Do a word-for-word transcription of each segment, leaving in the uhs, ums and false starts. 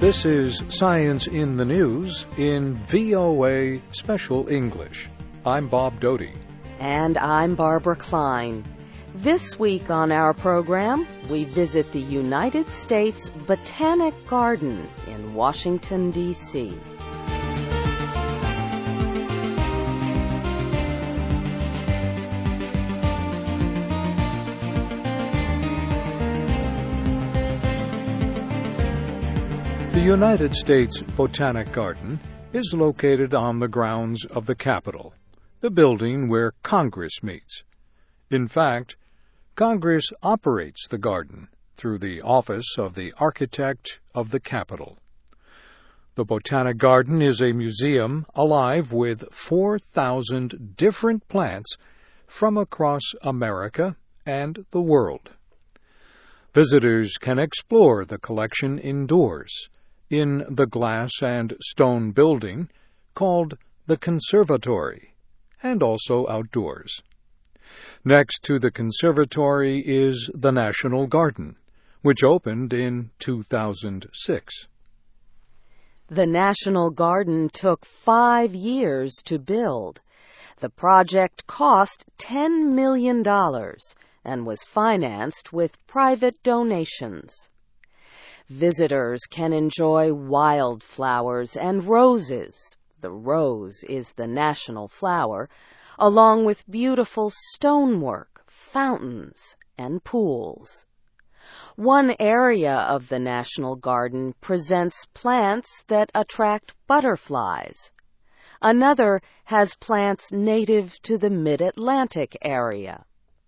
This is Science in the News in V O A Special English. I'm Bob Doty. And I'm Barbara Klein. This week on our program, we visit the United States Botanic Garden in Washington, D C The United States Botanic Garden is located on the grounds of the Capitol, the building where Congress meets. In fact, Congress operates the garden through the Office of the Architect of the Capitol. The Botanic Garden is a museum alive with four thousand different plants from across America and the world. Visitors can explore the collection indoors, in the glass and stone building called the Conservatory, and also outdoors. Next to the Conservatory is the National Garden, which opened in two thousand six. The National Garden took five years to build. The project cost ten million dollars and was financed with private donations. Visitors can enjoy wildflowers and roses. The rose is the national flower, along with beautiful stonework, fountains, and pools. One area of the National Garden presents plants that attract butterflies. Another has plants native to the Mid-Atlantic area.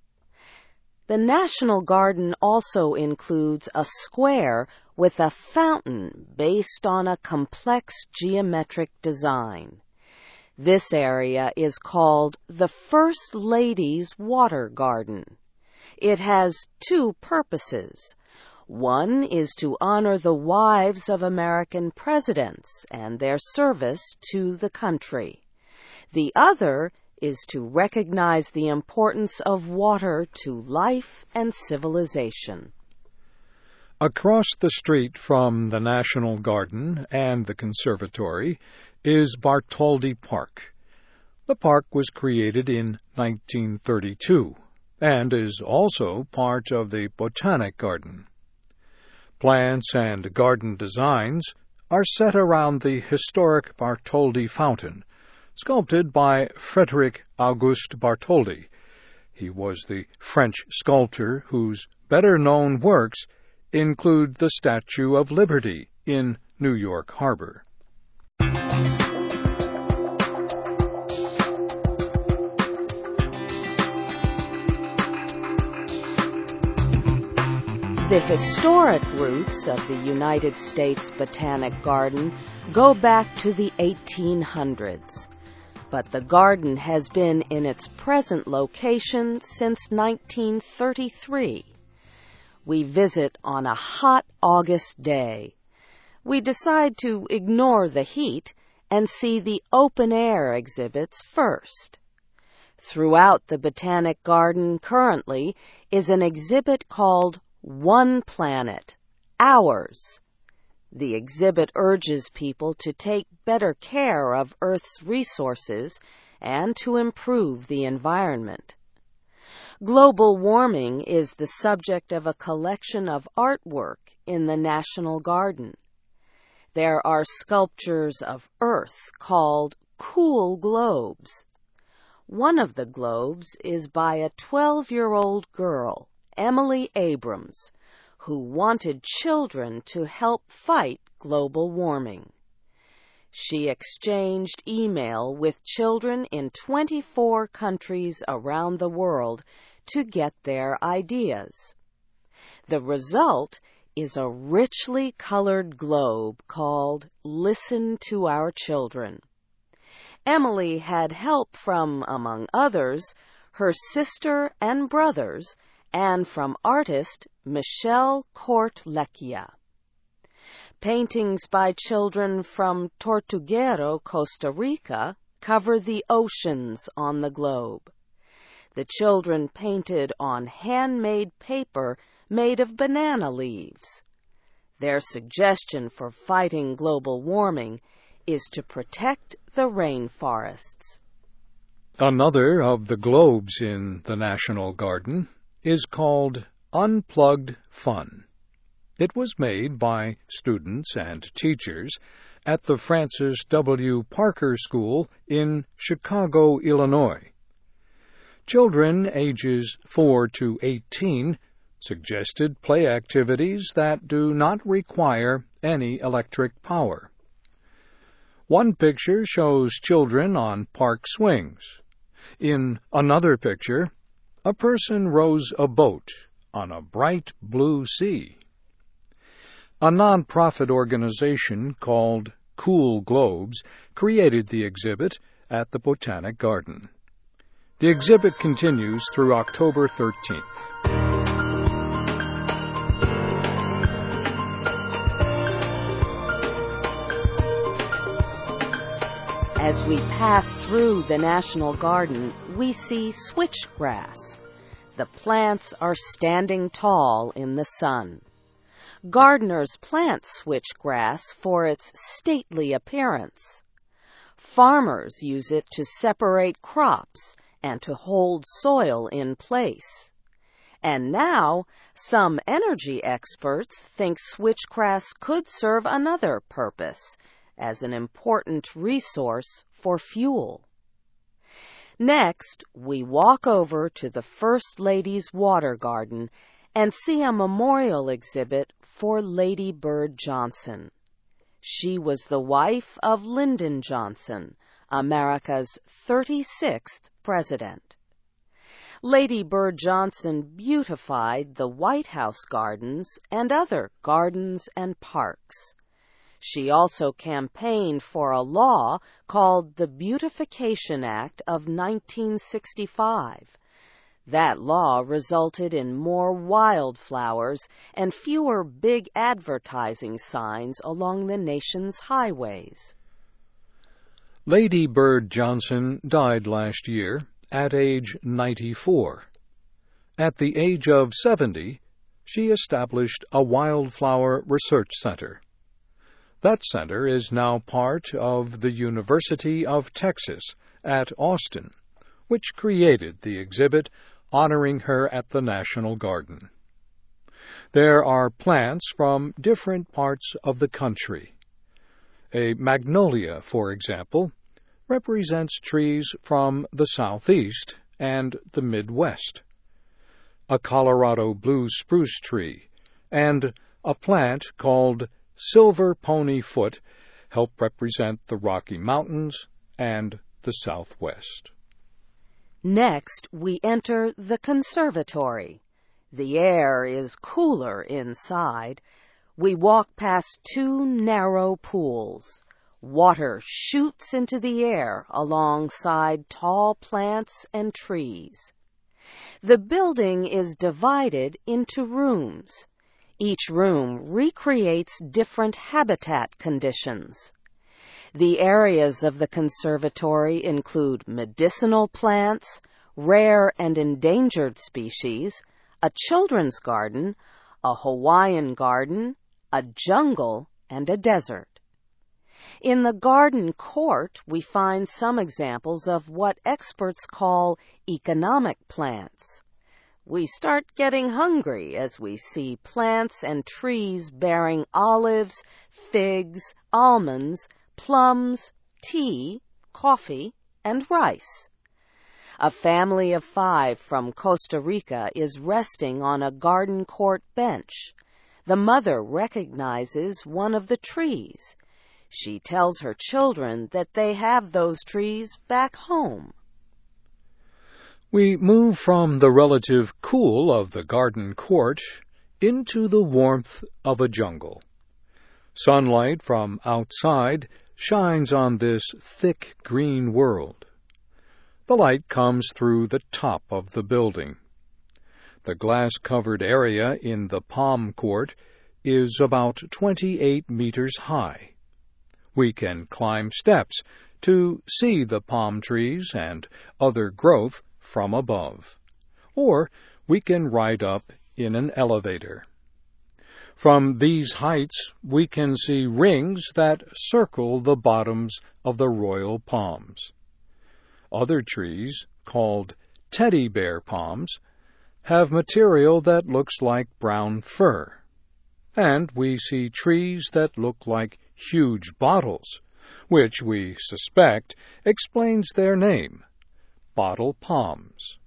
The National Garden also includes a square with a fountain based on a complex geometric design. This area is called the First Lady's Water Garden. It has two purposes. One is to honor the wives of American presidents and their service to the country. The other is to recognize the importance of water to life and civilization. Across the street from the National Garden and the Conservatory is Bartholdi Park. The park was created in nineteen thirty-two and is also part of the Botanic Garden. Plants and garden designs are set around the historic Bartholdi Fountain, sculpted by Frédéric Auguste Bartholdi. He was the French sculptor whose better-known works include the Statue of Liberty in New York Harbor. The historic roots of the United States Botanic Garden go back to the eighteen hundreds. But the garden has been in its present location since nineteen thirty-three. We visit on a hot August day. We decide to ignore the heat and see the open-air exhibits first. Throughout the Botanic Garden currently is an exhibit called One Planet, Ours. The exhibit urges people to take better care of Earth's resources and to improve the environment. Global warming is the subject of a collection of artwork in the National Garden. There are sculptures of Earth called cool globes. One of the globes is by a twelve-year-old girl, Emily Abrams, who wanted children to help fight global warming. She exchanged email with children in twenty-four countries around the world to get their ideas. The result is a richly colored globe called Listen to Our Children. Emily had help from, among others, her sister and brothers, and from artist Michelle Court-Lecchia. Paintings by children from Tortuguero, Costa Rica, cover the oceans on the globe. The children painted on handmade paper made of banana leaves. Their suggestion for fighting global warming is to protect the rainforests. Another of the globes in the National Garden is called Unplugged Fun. It was made by students and teachers at the Francis W. Parker School in Chicago, Illinois. Children ages four to eighteen suggested play activities that do not require any electric power. One picture shows children on park swings. In another picture, a person rows a boat on a bright blue sea. A non-profit organization called Cool Globes created the exhibit at the Botanic Garden. The exhibit continues through October thirteenth. As we pass through the National Garden, we see switchgrass. The plants are standing tall in the sun. Gardeners plant switchgrass for its stately appearance. Farmers use it to separate crops and to hold soil in place. And now, some energy experts think switchgrass could serve another purpose, as an important resource for fuel. Next, we walk over to the First Lady's Water Garden and see a memorial exhibit for Lady Bird Johnson. She was the wife of Lyndon Johnson, America's thirty-sixth president. Lady Bird Johnson beautified the White House gardens and other gardens and parks. She also campaigned for a law called the Beautification Act of nineteen sixty-five. That law resulted in more wildflowers and fewer big advertising signs along the nation's highways. Lady Bird Johnson died last year at age ninety-four. At the age of seventy, she established a wildflower research center. That center is now part of the University of Texas at Austin, which created the exhibit honoring her at the National Garden. There are plants from different parts of the country. A magnolia, for example, represents trees from the Southeast and the Midwest. A Colorado blue spruce tree and a plant called Silver Pony Foot help represent the Rocky Mountains and the Southwest. Next, we enter the conservatory. The air is cooler inside. We walk past two narrow pools. Water shoots into the air alongside tall plants and trees. The building is divided into rooms. Each room recreates different habitat conditions. The areas of the conservatory include medicinal plants, rare and endangered species, a children's garden, a Hawaiian garden, a jungle, and a desert. In the garden court, we find some examples of what experts call economic plants. We start getting hungry as we see plants and trees bearing olives, figs, almonds, plums, tea, coffee, and rice. A family of five from Costa Rica is resting on a garden court bench. The mother recognizes one of the trees. She tells her children that they have those trees back home. We move from the relative cool of the garden court into the warmth of a jungle. Sunlight from outside shines on this thick green world. The light comes through the top of the building. The glass-covered area in the palm court is about twenty-eight meters high. We can climb steps to see the palm trees and other growth from above, or we can ride up in an elevator. From these heights, we can see rings that circle the bottoms of the royal palms. Other trees, called teddy bear palms, have material that looks like brown fur. And we see trees that look like huge bottles, which we suspect explains their name, bottle palms.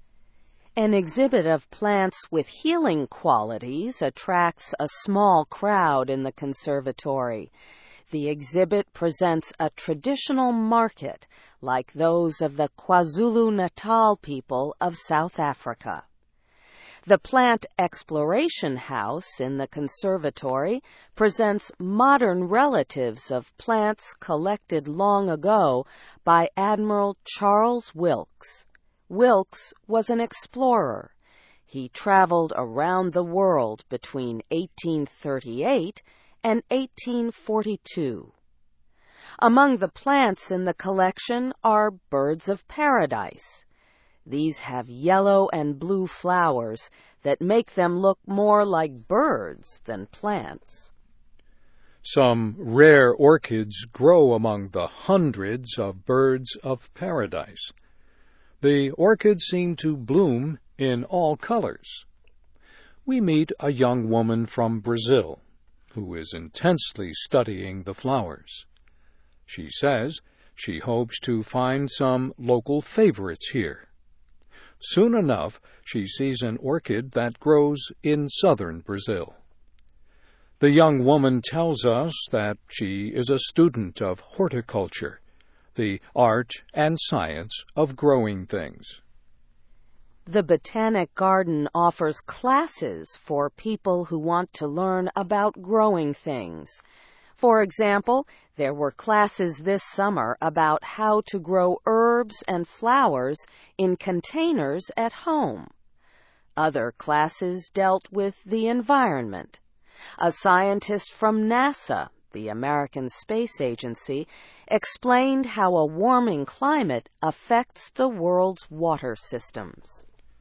An exhibit of plants with healing qualities attracts a small crowd in the conservatory. The exhibit presents a traditional market like those of the KwaZulu-Natal people of South Africa. The Plant Exploration House in the conservatory presents modern relatives of plants collected long ago by Admiral Charles Wilkes. Wilkes was an explorer. He traveled around the world between eighteen thirty-eight and eighteen forty-two. Among the plants in the collection are birds of paradise. These have yellow and blue flowers that make them look more like birds than plants. Some rare orchids grow among the hundreds of birds of paradise. The orchids seem to bloom in all colors. We meet a young woman from Brazil who is intensely studying the flowers. She says she hopes to find some local favorites here. Soon enough, she sees an orchid that grows in southern Brazil. The young woman tells us that she is a student of horticulture, the art and science of growing things. The Botanic Garden offers classes for people who want to learn about growing things. For example, there were classes this summer about how to grow herbs and flowers in containers at home. Other classes dealt with the environment. A scientist from NASA, the American Space Agency, explained how a warming climate affects the world's water systems.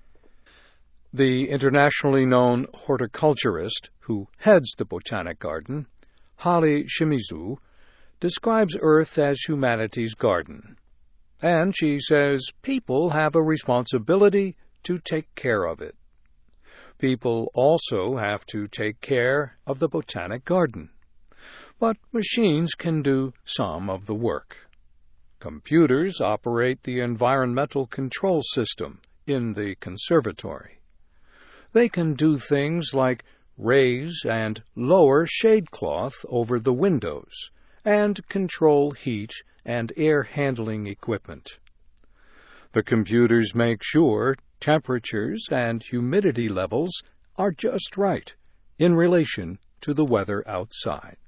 The internationally known horticulturist who heads the Botanic Garden, Holly Shimizu, describes Earth as humanity's garden, and she says people have a responsibility to take care of it. People also have to take care of the Botanic Garden, but machines can do some of the work. Computers operate the environmental control system in the conservatory. They can do things like raise and lower shade cloth over the windows, and control heat and air handling equipment. The computers make sure temperatures and humidity levels are just right in relation to the weather outside.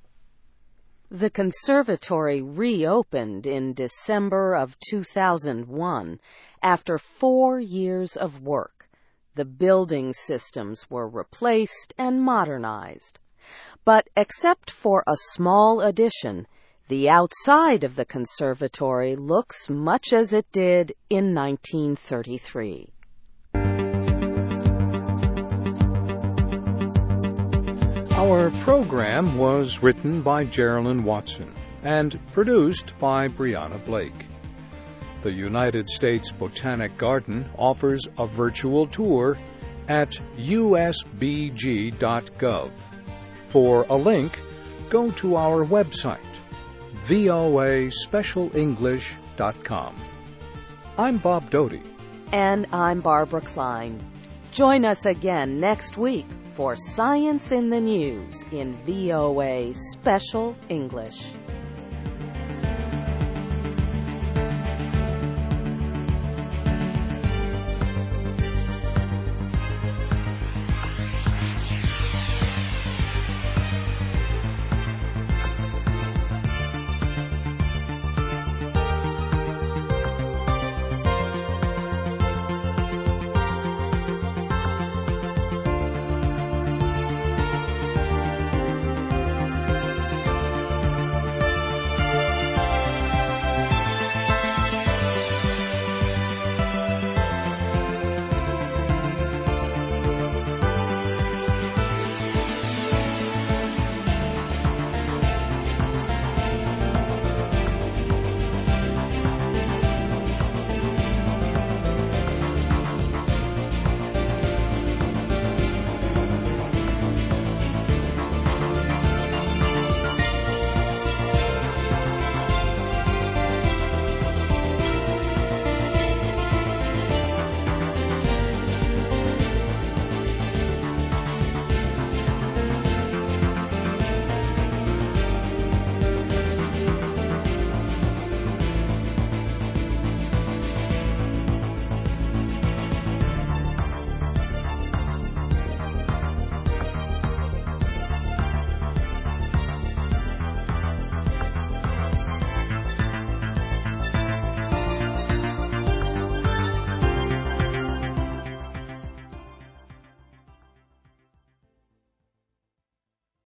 The conservatory reopened in December of two thousand one after four years of work. The building systems were replaced and modernized. But except for a small addition, the outside of the conservatory looks much as it did in nineteen thirty-three. Our program was written by Geraldine Watson and produced by Brianna Blake. The United States Botanic Garden offers a virtual tour at U S B G dot gov. For a link, go to our website, V O A Special English dot com. I'm Bob Doty. And I'm Barbara Klein. Join us again next week for Science in the News in V O A Special English.